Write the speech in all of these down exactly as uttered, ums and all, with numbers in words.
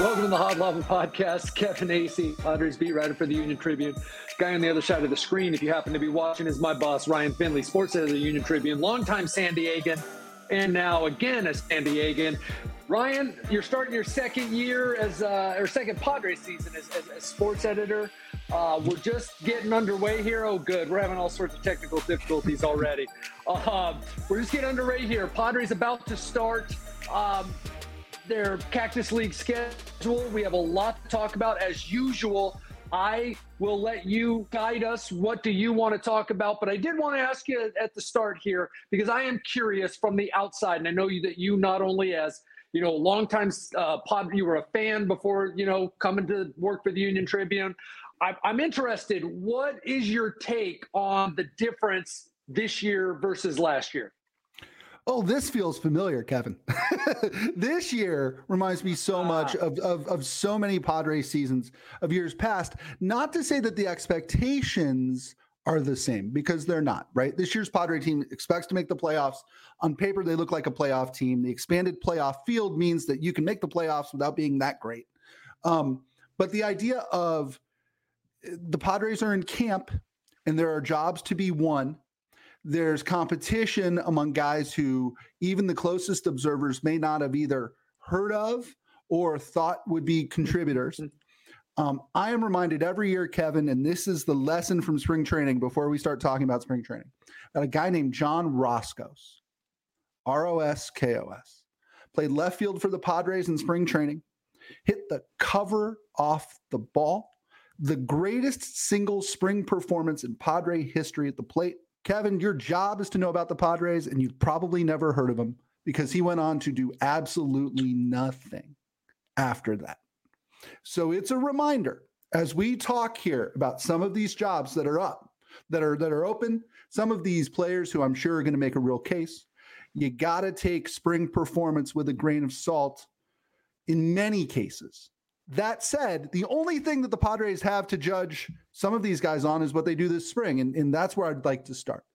Welcome to the Hot Lava Podcast. Kevin Acee, Padres beat writer for the Union Tribune. Guy on the other side of the screen, if you happen to be watching, is my boss, Ryan Finley, sports editor of the Union Tribune, longtime San Diegan, and now again a San Diegan. Ryan, you're starting your second year as, uh, or second Padres season as, as, as sports editor. Uh, we're just getting underway here. Oh, good. We're having all sorts of technical difficulties already. Uh, we're just getting underway here. Padres about to start um, their Cactus League schedule. We have a lot to talk about as usual. I will let you guide us. What do you want to talk about? But I did want to ask you at the start here, because I am curious from the outside, and I know you, that you not only as you know, longtime uh, pod, you were a fan before, you know, coming to work for the Union Tribune. I, I'm interested. What is your take on the difference this year versus last year? Oh, this feels familiar, Kevin. This year reminds me so much of, of, of so many Padres seasons of years past. Not to say that the expectations are the same, because they're not, right? This year's Padre team expects to make the playoffs. On paper, they look like a playoff team. The expanded playoff field means that you can make the playoffs without being that great. Um, but the idea of the Padres are in camp and there are jobs to be won. There's competition among guys who even the closest observers may not have either heard of or thought would be contributors. Um, I am reminded every year, Kevin, and this is the lesson from spring training before we start talking about spring training, that a guy named John Roskos, R O S K O S, played left field for the Padres in spring training, hit the cover off the ball, the greatest single spring performance in Padre history at the plate. Kevin, your job is to know about the Padres, and you've probably never heard of him because he went on to do absolutely nothing after that. So it's a reminder as we talk here about some of these jobs that are up, that are that are open, some of these players who I'm sure are going to make a real case. You got to take spring performance with a grain of salt in many cases. That said, the only thing that the Padres have to judge some of these guys on is what they do this spring. And, and that's where I'd like to start,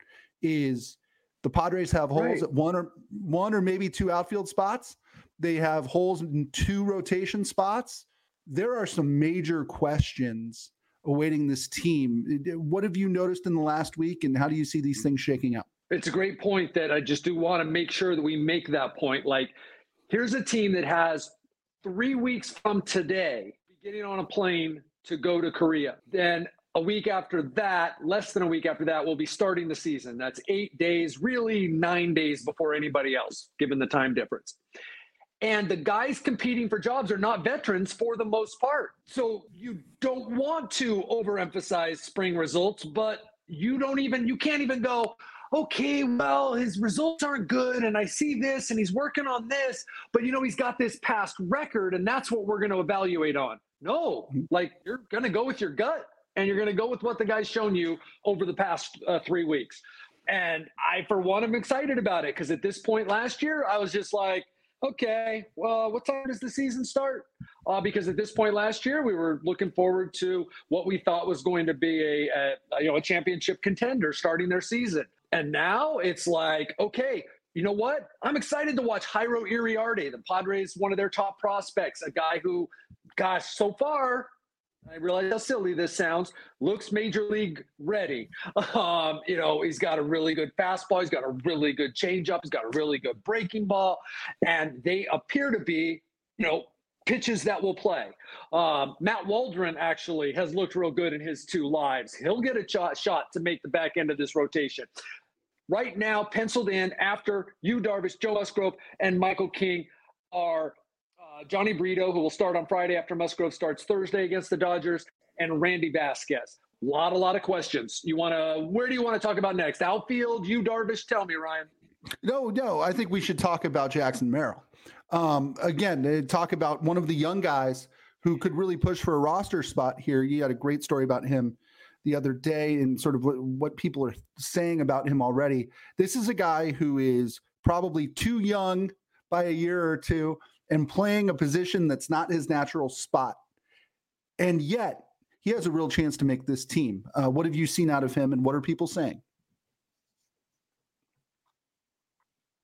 is the Padres have holes right at one or one or maybe two outfield spots. They have holes in two rotation spots. There are some major questions awaiting this team. What have you noticed in the last week, and how do you see these things shaking out? It's a great point that I just do want to make sure that we make that point. Like, here's a team that has three weeks from today, getting on a plane to go to Korea. Then a week after that, less than a week after that, we'll be starting the season. That's eight days, really nine days before anybody else, given the time difference. And the guys competing for jobs are not veterans for the most part. So you don't want to overemphasize spring results, but you don't even, you can't even go, okay, well, his results aren't good, and I see this, and he's working on this, but, you know, he's got this past record, and that's what we're going to evaluate on. No, like, you're going to go with your gut, and you're going to go with what the guy's shown you over the past uh, three weeks. And I, for one, am excited about it, because at this point last year, I was just like, okay, well, what time does the season start? Uh, because at this point last year, we were looking forward to what we thought was going to be a, a you know a championship contender starting their season. And now it's like, okay, you know what? I'm excited to watch Jairo Iriarte, the Padres, one of their top prospects, a guy who, gosh, so far, I realize how silly this sounds, looks major league ready. Um, you know, he's got a really good fastball. He's got a really good changeup. He's got a really good breaking ball. And they appear to be, you know, pitches that will play. Um, Matt Waldron actually has looked real good in his two lives. He'll get a shot, shot to make the back end of this rotation. Right now, penciled in after Yu Darvish, Joe Musgrove, and Michael King are uh, Johnny Brito, who will start on Friday after Musgrove starts Thursday against the Dodgers, and Randy Vasquez. A lot, a lot of questions. You want to, where do you want to talk about next? Outfield, Yu Darvish? Tell me, Ryan. No, no, I think we should talk about Jackson Merrill. Um, again, they talk about one of the young guys who could really push for a roster spot here. You had a great story about him the other day and sort of what, what people are saying about him already. This is a guy who is probably too young by a year or two and playing a position that's not his natural spot. And yet he has a real chance to make this team. Uh, what have you seen out of him, and what are people saying?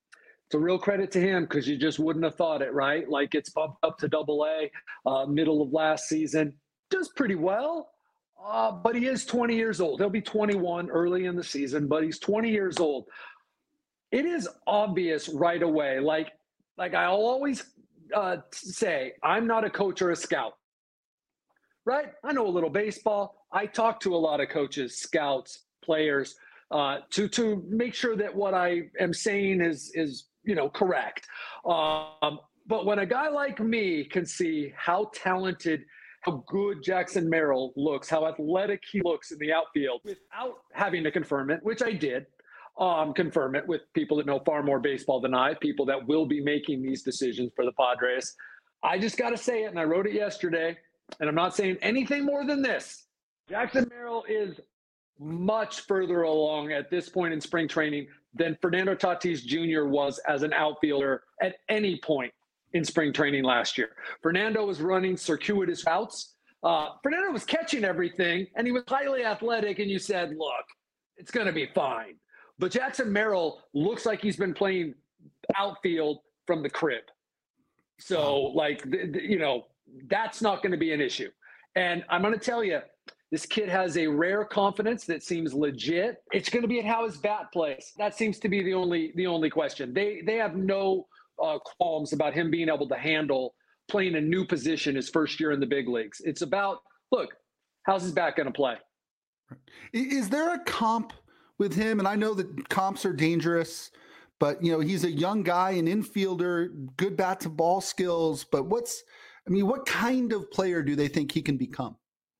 It's a real credit to him because you just wouldn't have thought it, right? Like it's bumped up to double A, uh, middle of last season. Does pretty well, uh, but he is twenty years old. He'll be twenty-one early in the season, but he's twenty years old. It is obvious right away. Like, like I'll always uh, say, I'm not a coach or a scout, right? I know a little baseball. I talk to a lot of coaches, scouts, players, uh, to to make sure that what I am saying is is you know correct. Um, but when a guy like me can see how talented, how good Jackson Merrill looks, how athletic he looks in the outfield, without having to confirm it, which I did. Um, confirm it with people that know far more baseball than I, people that will be making these decisions for the Padres. I just got to say it, and I wrote it yesterday, and I'm not saying anything more than this. Jackson Merrill is much further along at this point in spring training than Fernando Tatis Junior was as an outfielder at any point in spring training last year. Fernando was running circuitous routes. Uh, Fernando was catching everything, and he was highly athletic, and you said, look, it's going to be fine. But Jackson Merrill looks like he's been playing outfield from the crib. So, like, th- th- you know, that's not going to be an issue. And I'm going to tell you, this kid has a rare confidence that seems legit. It's going to be at how his bat plays. That seems to be the only the only question. They they have no uh, qualms about him being able to handle playing a new position his first year in the big leagues. It's about, look, how's his bat going to play? Is there a comp with him? And I know that comps are dangerous, but you know, he's a young guy, an infielder, good bat to ball skills. But what's, I mean, what kind of player do they think he can become?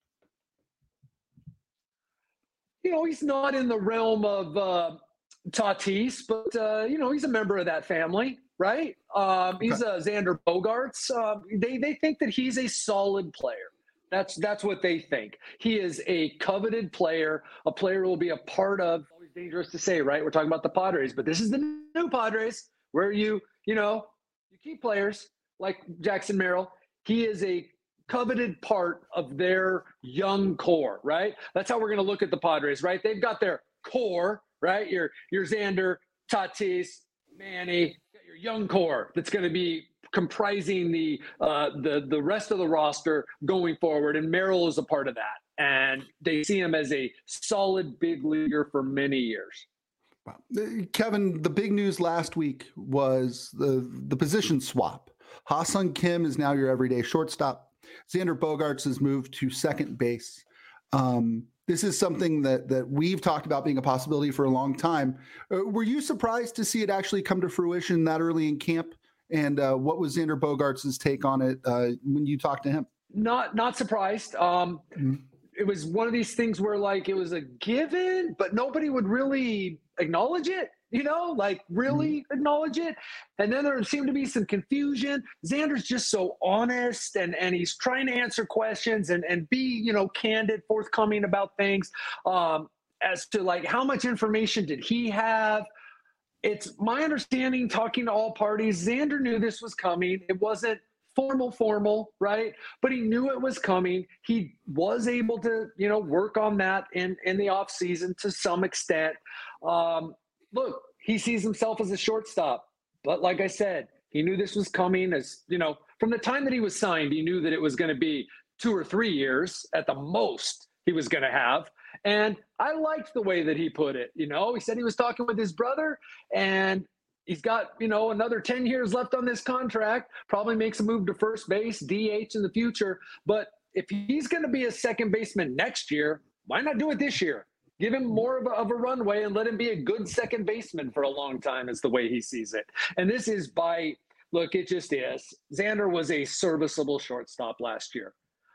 You know, he's not in the realm of uh, Tatis, but uh, you know, he's a member of that family, right? Um, he's a Xander Bogaerts. Uh, they they think that he's a solid player. That's that's what they think. He is a coveted player, a player who will be a part of. Always dangerous to say, right? We're talking about the Padres, but this is the new Padres, where you you know you keep players like Jackson Merrill. He is a coveted part of their young core, right? That's how we're going to look at the Padres, right? They've got their core, right? Your your Xander, Tatis, Manny, your young core that's going to be comprising the uh, the the rest of the roster going forward, and Merrill is a part of that. And they see him as a solid big leaguer for many years. Wow. Kevin, the big news last week was the the position swap. Ha-Seong Kim is now your everyday shortstop. Xander Bogaerts has moved to second base. Um, this is something that that we've talked about being a possibility for a long time. Uh, were you surprised to see it actually come to fruition that early in camp? And uh, what was Xander Bogaerts' take on it uh, when you talked to him? Not not surprised. Um, mm-hmm. It was one of these things where, like, it was a given, but nobody would really acknowledge it, you know, like really mm-hmm. acknowledge it. And then there seemed to be some confusion. Xander's just so honest, and, and he's trying to answer questions and, and be, you know, candid, forthcoming about things um, as to, like, how much information did he have? It's my understanding, talking to all parties, Xander knew this was coming. It wasn't formal, formal, right? But he knew it was coming. He was able to, you know, work on that in, in the off season to some extent. Um, look, he sees himself as a shortstop. But like I said, he knew this was coming. As you know, from the time that he was signed, he knew that it was going to be two or three years at the most he was going to have. And I liked the way that he put it. You know, he said he was talking with his brother, and he's got, you know, another ten years left on this contract, probably makes a move to first base, D H in the future. But if he's going to be a second baseman next year, why not do it this year? Give him more of a, of a runway and let him be a good second baseman for a long time, is the way he sees it. And this is by, look, it just is. Xander was a serviceable shortstop last year.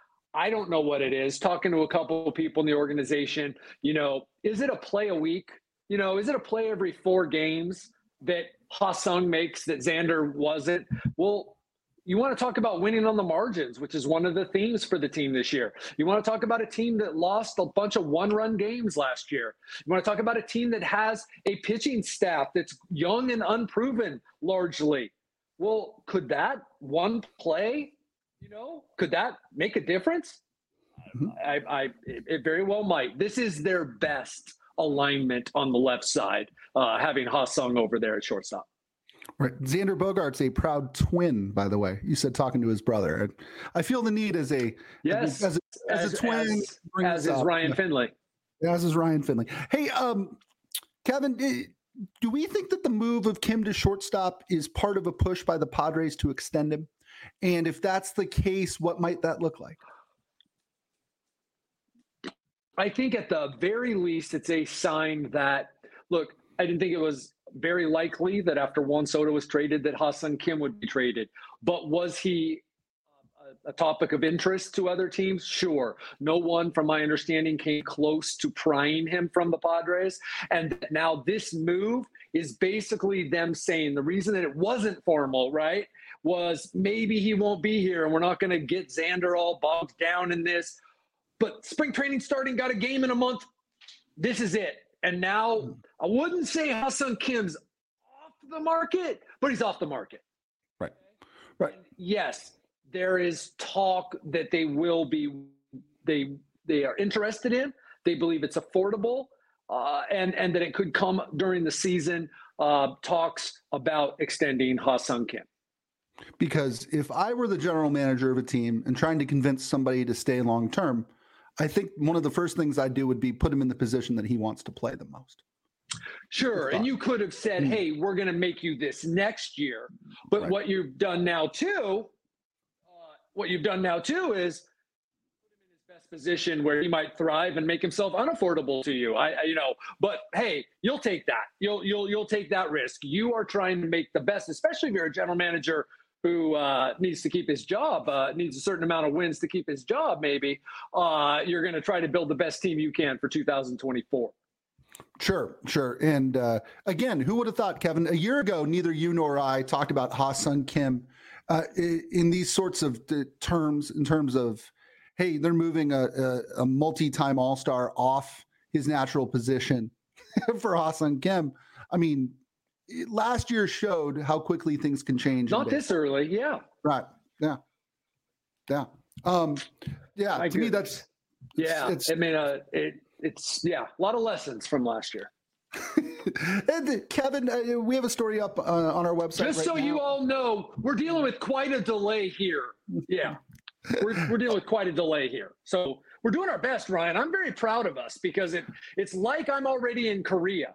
I don't know what it is. Talking to a couple of people in the organization, you know, is it a play a week? You know, is it a play every four games that Ha-Seong makes that Xander wasn't? Well, you want to talk about winning on the margins, which is one of the themes for the team this year. You want to talk about a team that lost a bunch of one-run games last year. You want to talk about a team that has a pitching staff that's young and unproven largely. Well, could that one play, you know, could that make a difference? Mm-hmm. I, I, it very well might. This is their best alignment on the left side, uh, having Ha-Seong over there at shortstop. Right. Xander Bogaerts, a proud twin, by the way. You said talking to his brother. I feel the need as a yes as a, as as, a twin. as, as is Ryan Finley. As is Ryan Finley. Hey, um, Kevin, do we think that the move of Kim to shortstop is part of a push by the Padres to extend him? And if that's the case, what might that look like? I think at the very least, it's a sign that, look, I didn't think it was very likely that after Juan Soto was traded that Ha-Seong Kim would be traded. But was he a, a topic of interest to other teams? Sure. No one, from my understanding, came close to prying him from the Padres. And now this move is basically them saying the reason that it wasn't formal, right, was maybe he won't be here and we're not going to get Xander all bogged down in this. But spring training starting, got a game in a month. This is it. And now I wouldn't say Ha-Seong Kim's off the market, but he's off the market. Right. Right. And yes, there is talk that they will be, they they are interested in. They believe it's affordable, uh, and, and that it could come during the season. Uh, talks about extending Ha-Seong Kim. Because if I were the general manager of a team and trying to convince somebody to stay long term, I think one of the first things I'd do would be put him in the position that he wants to play the most. Sure. And you could have said, mm-hmm. hey, we're going to make you this next year. But right. what you've done now, too, uh, what you've done now, too, is put him in his best position where he might thrive and make himself unaffordable to you. I, I you know, but hey, you'll take that. You'll, you'll, you'll take that risk. You are trying to make the best, especially if you're a general manager who uh, needs to keep his job, uh, needs a certain amount of wins to keep his job, maybe, uh, you're going to try to build the best team you can for two thousand twenty-four. Sure, sure. And uh, again, who would have thought, Kevin, a year ago, neither you nor I talked about Ha-Seong Kim uh, in these sorts of terms, in terms of, hey, they're moving a, a, a multi-time All-Star off his natural position for Ha-Seong Kim. I mean, last year showed how quickly things can change. Not this early, yeah. Right. Yeah. Yeah. Um, yeah. My to goodness. me, that's yeah. It's, I mean, uh, it it's yeah, a lot of lessons from last year. And Kevin, uh, we have a story up uh, on our website. Just right so now. you all know, we're dealing with quite a delay here. Yeah. we're we're dealing with quite a delay here. So we're doing our best, Ryan. I'm very proud of us because it it's like I'm already in Korea.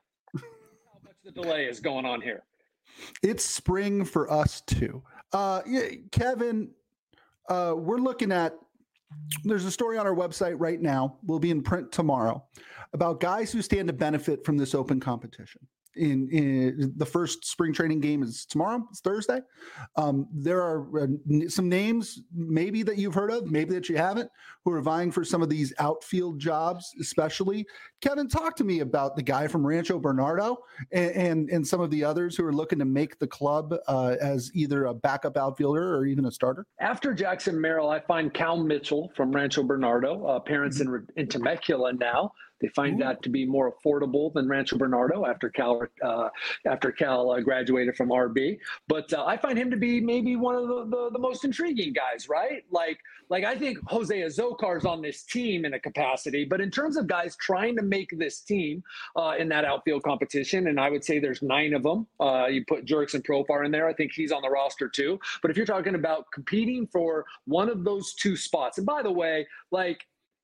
The delay is going on here. It's spring for us too. Uh, yeah, Kevin, uh, we're looking at, there's a story on our website right now, will be in print tomorrow, about guys who stand to benefit from this open competition. In, in the first spring training game is tomorrow, it's Thursday. Um, there are uh, some names maybe that you've heard of, maybe that you haven't, who are vying for some of these outfield jobs, especially. Kevin, talk to me about the guy from Rancho Bernardo and, and, and some of the others who are looking to make the club uh, as either a backup outfielder or even a starter. After Jackson Merrill, I find Cal Mitchell from Rancho Bernardo, uh, parents mm-hmm. in, in Temecula now. They find Ooh. that to be more affordable than Rancho Bernardo after Cal uh, after Cal uh, graduated from R B. But uh, I find him to be maybe one of the, the, the most intriguing guys, right? Like, like I think Jose Azocar's on this team in a capacity. But in terms of guys trying to make this team uh, in that outfield competition, and I would say there's nine of them. Uh, you put Jurickson Profar in there. I think he's on the roster too. But if you're talking about competing for one of those two spots, and by the way, like,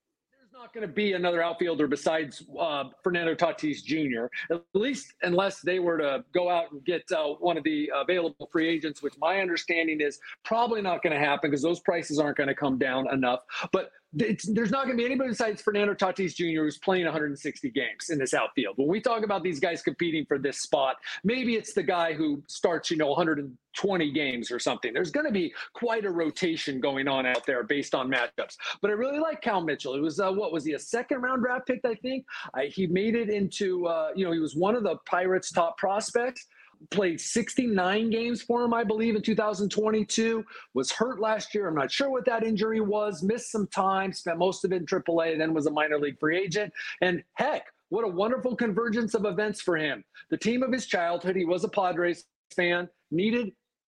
not going to be another outfielder besides uh, Fernando Tatis Junior, at least unless they were to go out and get uh, one of the available free agents, which my understanding is probably not going to happen because those prices aren't going to come down enough. But it's, there's not going to be anybody besides Fernando Tatis Junior who's playing one hundred sixty games in this outfield. When we talk about these guys competing for this spot, maybe it's the guy who starts, you know, one hundred twenty games or something. There's going to be quite a rotation going on out there based on matchups. But I really like Cal Mitchell. It was, uh, what was he, a second round draft pick, I think? Uh, he made it into, uh, you know, he was one of the Pirates' top prospects. Played sixty-nine games for him, I believe, in two thousand twenty-two. Was hurt last year. I'm not sure what that injury was. Missed some time. Spent most of it in triple A, then was a minor league free agent. And heck, what a wonderful convergence of events for him. The team of his childhood, he was a Padres fan, needed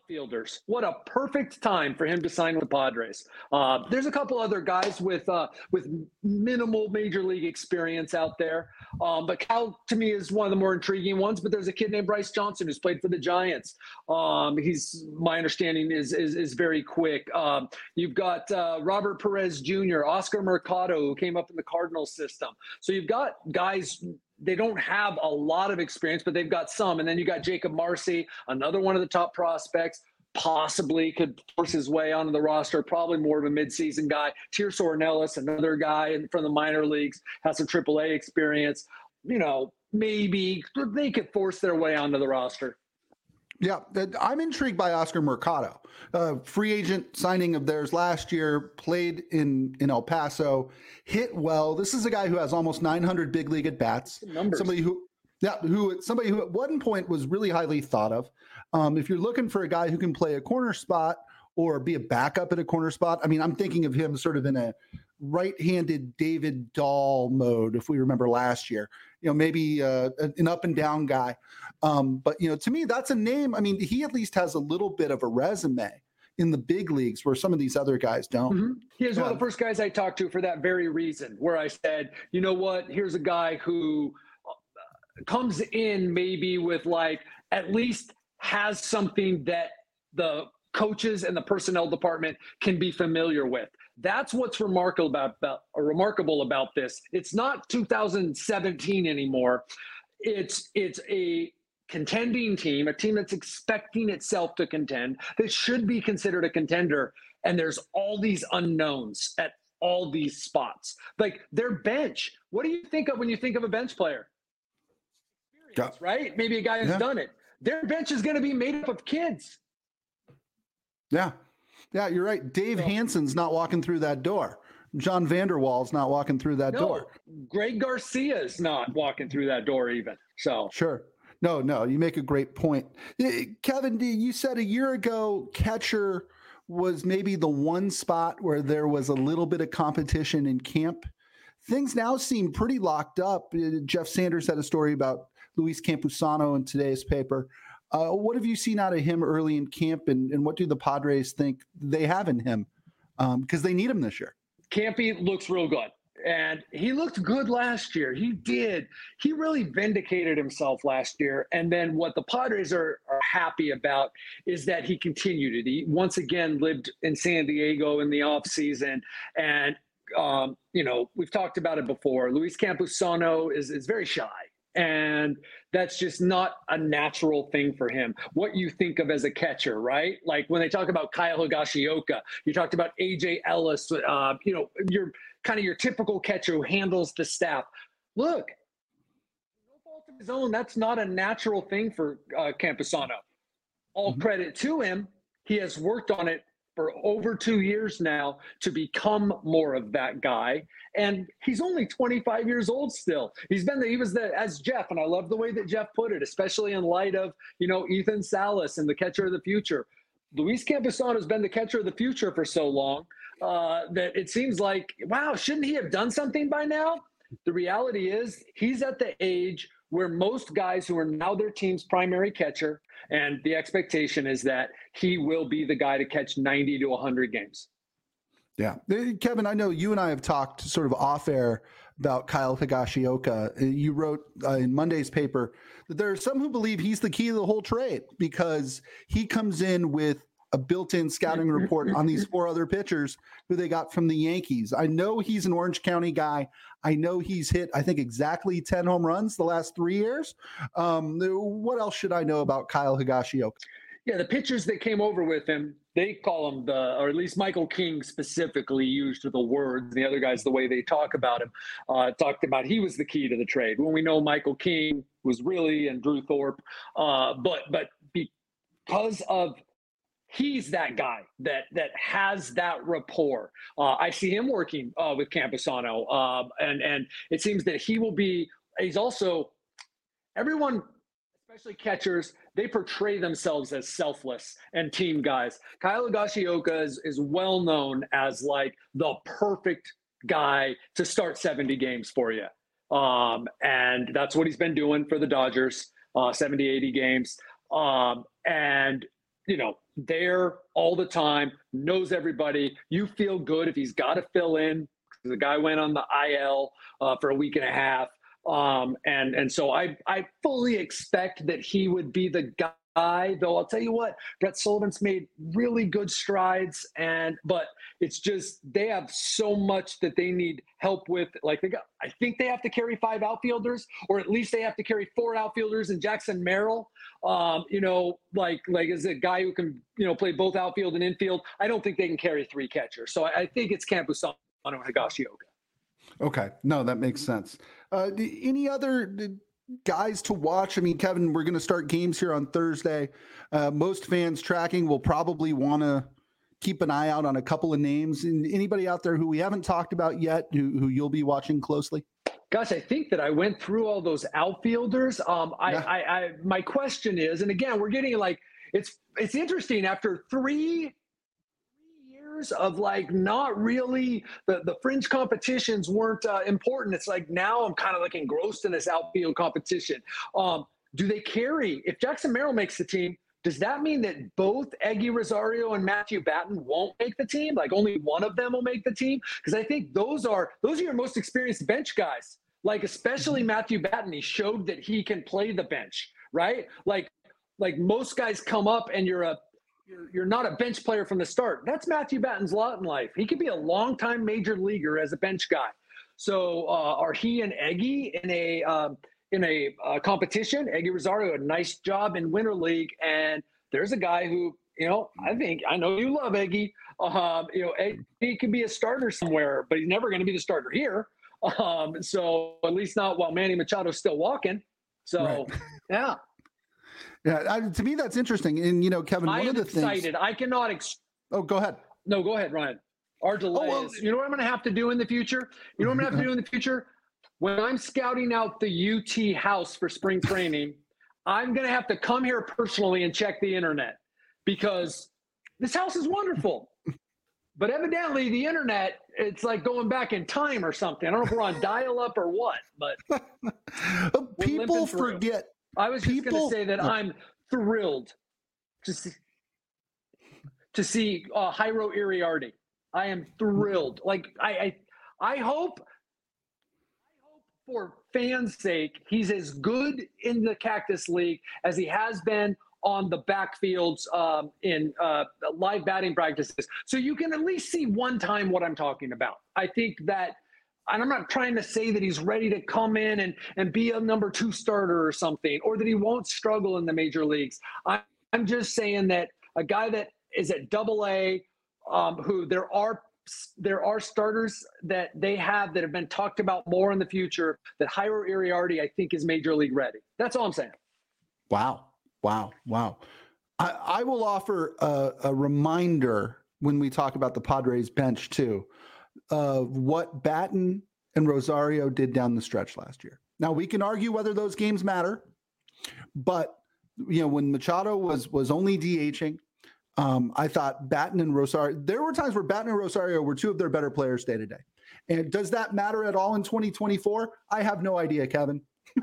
Fielders. What a perfect time for him to sign with the Padres. Uh, there's a couple other guys with uh, with minimal major league experience out there, um, but Cal to me is one of the more intriguing ones. But there's a kid named Bryce Johnson who's played for the Giants. Um, he's my understanding is is, is very quick. Um, you've got uh, Robert Perez Junior, Oscar Mercado, who came up in the Cardinals system. So you've got guys. They don't have a lot of experience, but they've got some. And then you got Jacob Marcy, another one of the top prospects, possibly could force his way onto the roster, probably more of a midseason guy. Tirso Ornelas, another guy from the minor leagues, has some triple A experience. You know, maybe they could force their way onto the roster. Yeah, I'm intrigued by Oscar Mercado, uh, free agent signing of theirs last year, played in, in El Paso, hit well. This is a guy who has almost nine hundred big league at bats. Somebody who, yeah, who somebody who at one point was really highly thought of. Um, if you're looking for a guy who can play a corner spot or be a backup at a corner spot, I mean, I'm thinking of him sort of in a right-handed David Dahl mode, if we remember last year. You know, maybe uh, an up and down guy. Um, but, you know, to me, that's a name. I mean, he at least has a little bit of a resume in the big leagues where some of these other guys don't. Mm-hmm. He was yeah. one of the first guys I talked to for that very reason, where I said, you know what, here's a guy who comes in maybe with like at least has something that the coaches and the personnel department can be familiar with. That's what's remarkable about, about remarkable about this. It's not two thousand seventeen anymore. It's it's a contending team, a team that's expecting itself to contend, that should be considered a contender. And there's all these unknowns at all these spots. Like their bench. What do you think of when you think of a bench player? Experience, yeah. Right? Maybe a guy who's yeah. done it. Their bench is going to be made up of kids. Yeah. Yeah, you're right. Dave so, Hansen's not walking through that door. John Vanderwall's not walking through that no, door. Greg Garcia's not walking through that door even. So sure. No, no, you make a great point. Kevin, you said a year ago catcher was maybe the one spot where there was a little bit of competition in camp. Things now seem pretty locked up. Jeff Sanders had a story about Luis Campusano in today's paper. Uh, what have you seen out of him early in camp, and, and what do the Padres think they have in him? Because um, they need him this year. Campy looks real good. And he looked good last year. He did. He really vindicated himself last year. And then what the Padres are, are happy about is that he continued it. He once again lived in San Diego in the offseason. And, um, you know, we've talked about it before. Luis Campusano is, is very shy. And that's just not a natural thing for him. What you think of as a catcher, right? Like when they talk about Kyle Higashioka, you talked about A J Ellis, uh, you know, you're kind of your typical catcher who handles the staff. Look, no fault of his own. That's not a natural thing for uh, Campusano. All mm-hmm. credit to him. He has worked on it for over two years now to become more of that guy. And he's only twenty-five years old still. He's been the, he was the, as Jeff, and I love the way that Jeff put it, especially in light of, you know, Ethan Salas and the catcher of the future. Luis Campusano has been the catcher of the future for so long uh, that it seems like, wow, shouldn't he have done something by now? The reality is he's at the age where most guys who are now their team's primary catcher, and the expectation is that he will be the guy to catch ninety to one hundred games. Yeah. Kevin, I know you and I have talked sort of off air about Kyle Higashioka. You wrote uh, in Monday's paper that there are some who believe he's the key to the whole trade because he comes in with a built-in scouting report on these four other pitchers who they got from the Yankees. I know he's an Orange County guy. I know he's hit, I think, exactly ten home runs the last three years. Um, what else should I know about Kyle Higashioka? Yeah, the pitchers that came over with him, they call him the, or at least Michael King specifically used the words. The other guys, the way they talk about him, uh, talked about he was the key to the trade. When we know Michael King was really, and Drew Thorpe, uh, but but because of he's that guy that that has that rapport. Uh, I see him working uh, with Campusano, uh, and and it seems that he will be. He's also everyone. Especially catchers, they portray themselves as selfless and team guys. Kyle Higashioka is, is well known as like the perfect guy to start seventy games for you. Um, and that's what he's been doing for the Dodgers, uh, seventy, eighty games. Um, and, you know, there all the time, knows everybody. You feel good if he's got to fill in. The guy went on the I L uh, for a week and a half. Um, and and so I I fully expect that he would be the guy, though I'll tell you what, Brett Sullivan's made really good strides, and but it's just they have so much that they need help with. Like they got, I think they have to carry five outfielders, or at least they have to carry four outfielders, and Jackson Merrill, um, you know, like like is a guy who can, you know, play both outfield and infield. I don't think they can carry three catchers. So I, I think it's Campusano and Higashioka. Okay. No, that makes sense. Uh, any other guys to watch? I mean, Kevin, we're going to start games here on Thursday. Uh, most fans tracking will probably want to keep an eye out on a couple of names. And anybody out there who we haven't talked about yet, who, who you'll be watching closely? Gosh, I think that I went through all those outfielders. Um, I, Yeah. I, I, my question is, and again, we're getting like, it's, it's interesting after three years of like not really the, the fringe competitions weren't uh, important. It's like now I'm kind of like engrossed in this outfield competition. Um, do they carry, if Jackson Merrill makes the team, does that mean that both Eggy Rosario and Matthew Batten won't make the team? Like only one of them will make the team? Because I think those are those are your most experienced bench guys. Like especially Matthew Batten, he showed that he can play the bench, right? Like like most guys come up and you're a you're, you're not a bench player from the start. That's Matthew Batten's lot in life. He could be a longtime major leaguer as a bench guy. So uh, are he and Eggy in a um, in a uh, competition? Eggy Rosario, a nice job in Winter League, and there's a guy who, you know, I think, I know you love Eggy. Um, you know, Eggy could be a starter somewhere, but he's never going to be the starter here. Um, so at least not while Manny Machado's still walking. So, right. yeah. Yeah, I, to me, that's interesting. And, you know, Kevin, one I am of the excited. things... I cannot... Ex- oh, go ahead. No, go ahead, Ryan. Our delay oh, well, is... You know what I'm going to have to do in the future? You know what I'm going to have to do in the future? When I'm scouting out the U T house for spring training, I'm going to have to come here personally and check the internet because this house is wonderful. But evidently the internet, it's like going back in time or something. I don't know if we're on dial-up or what, but people forget. I was just people, going to say that I'm thrilled to see, to see uh, Jairo Iriarty. I am thrilled. Like I, I, I hope. For fans' sake, he's as good in the Cactus League as he has been on the backfields um, in uh, live batting practices. So you can at least see one time what I'm talking about. I think that, and I'm not trying to say that he's ready to come in and, and be a number two starter or something, or that he won't struggle in the major leagues. I, I'm just saying that a guy that is at double A, um, who there are There are starters that they have that have been talked about more in the future, that Jairo Iriarty, I think, is major league ready. That's all I'm saying. Wow. Wow. Wow. I, I will offer a, a reminder when we talk about the Padres bench, too, of what Batten and Rosario did down the stretch last year. Now, we can argue whether those games matter, but, you know, when Machado was was only DHing, Um, I thought Batten and Rosario, there were times where Batten and Rosario were two of their better players day to day. And does that matter at all in twenty twenty-four? I have no idea, Kevin.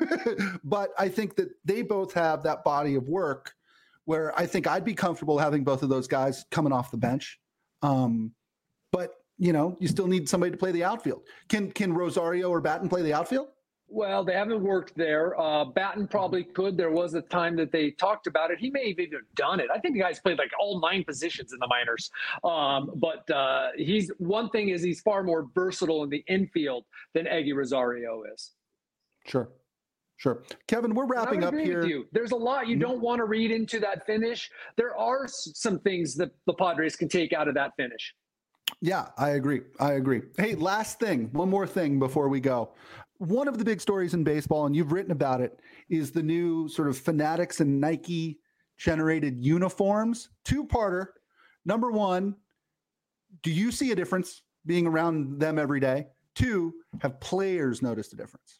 But I think that they both have that body of work where I think I'd be comfortable having both of those guys coming off the bench. Um, but, you know, you still need somebody to play the outfield. Can, can Rosario or Batten play the outfield? Well, they haven't worked there. Uh, Batten probably could. There was a time that they talked about it. He may have even done it. I think the guy's played like all nine positions in the minors. Um, but uh, he's one thing is he's far more versatile in the infield than Eggy Rosario is. Sure. Sure. Kevin, we're wrapping up here. With you. There's a lot you mm-hmm. don't want to read into that finish. There are some things that the Padres can take out of that finish. Yeah, I agree. I agree. Hey, last thing, one more thing before we go. One of the big stories in baseball, and you've written about it, is the new sort of Fanatics and Nike generated uniforms. Two-parter. Number one, do you see a difference being around them every day? Two, have players noticed a difference?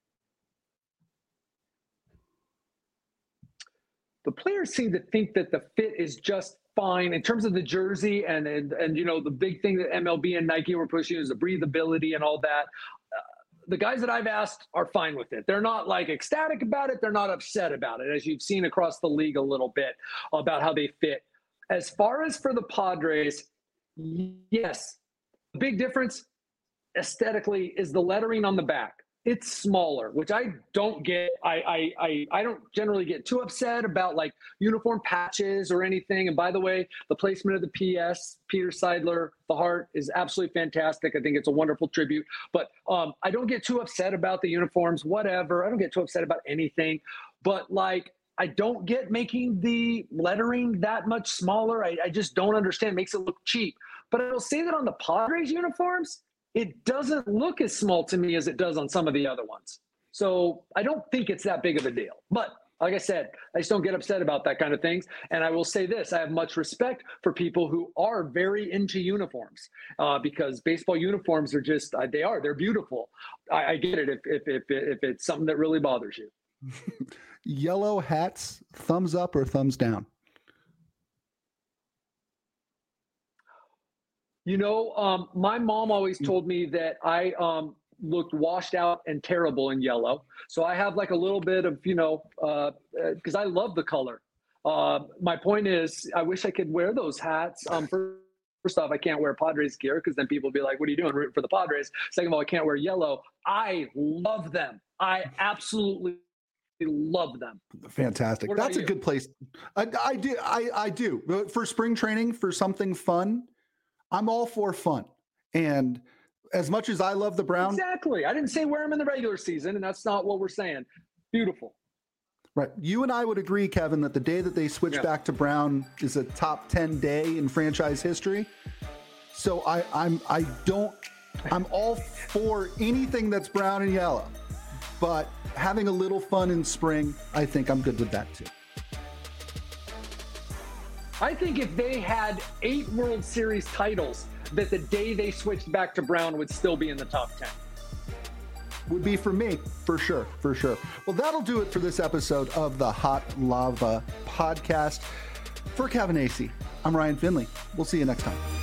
The players seem to think that the fit is just fine in terms of the jersey and, and, and you know, the big thing that M L B and Nike were pushing is the breathability and all that. Uh, the guys that I've asked are fine with it. They're not like ecstatic about it. They're not upset about it, as you've seen across the league a little bit about how they fit. As far as for the Padres, yes, the big difference aesthetically is the lettering on the back. It's smaller, which I don't get. I, I I I don't generally get too upset about like uniform patches or anything. And by the way, the placement of the P S, Peter Seidler, the heart, is absolutely fantastic. I think it's a wonderful tribute. But um, I don't get too upset about the uniforms, whatever. I don't get too upset about anything. But like, I don't get making the lettering that much smaller. I, I just don't understand. It makes it look cheap. But I will say that on the Padres uniforms, it doesn't look as small to me as it does on some of the other ones. So I don't think it's that big of a deal. But like I said, I just don't get upset about that kind of things. And I will say this, I have much respect for people who are very into uniforms uh, because baseball uniforms are just, uh, they are, they're beautiful. I, I get it if, if, if, if it's something that really bothers you. Yellow hats, thumbs up or thumbs down? You know, um, my mom always told me that I um, looked washed out and terrible in yellow. So I have like a little bit of, you know, because uh, I love the color. Uh, my point is, I wish I could wear those hats. Um, first off, I can't wear Padres gear because then people will be like, what are you doing rooting for the Padres? Second of all, I can't wear yellow. I love them. I absolutely love them. Fantastic. That's a good place. I, I do. I, I do. For spring training, for something fun, I'm all for fun. And as much as I love the brown. Exactly. I didn't say wear them in the regular season, and that's not what we're saying. Beautiful. Right. You and I would agree, Kevin, that the day that they switch yeah. back to brown is a top ten day in franchise history. So I, I'm I don't I'm all for anything that's brown and yellow. But having a little fun in spring, I think I'm good with that too. I think if they had eight World Series titles, that the day they switched back to brown would still be in the top ten. Would be for me, for sure, for sure. Well, that'll do it for this episode of the Hot Lava Podcast. For Kevin Acee, I'm Ryan Finley. We'll see you next time.